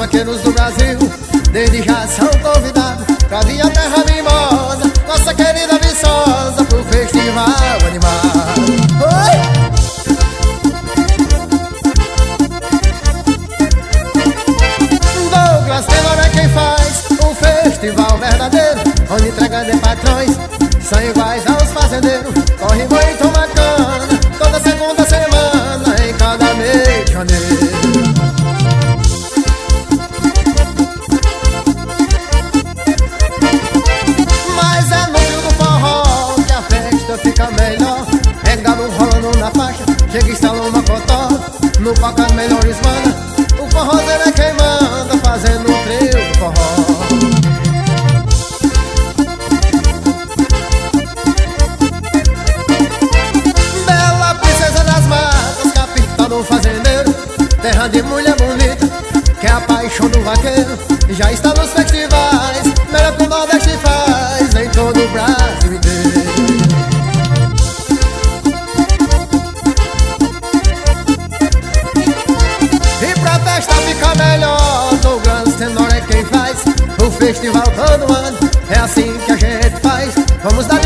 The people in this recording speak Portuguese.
vaqueiros do Brasil desde já são convidados pra vir à terra mimosa, nossa querida Viçosa, pro festival animado. Oi! Douglas Tenor é quem faz um festival verdadeiro, onde entrega de patrões são iguais aos fazendeiros. Corre boi e toma cana toda segunda semana em cada mês de janeiro. Mas é no meio do forró que a festa fica melhor. É galo rolando na faixa, chega e instala uma cotó. No palco as melhores bandas, o forrozeiro é quem manda, fazendo o trio do forró. Bela princesa das matas, capital do fazendeiro, terra de mulher bonita, que é a paixão do vaqueiro. Já está nos festivais, melhor que o Nordeste faz em todo o Brasil inteiro. E pra festa ficar melhor, Douglas Tenor é quem faz o festival todo ano. É assim que a gente faz, vamos dar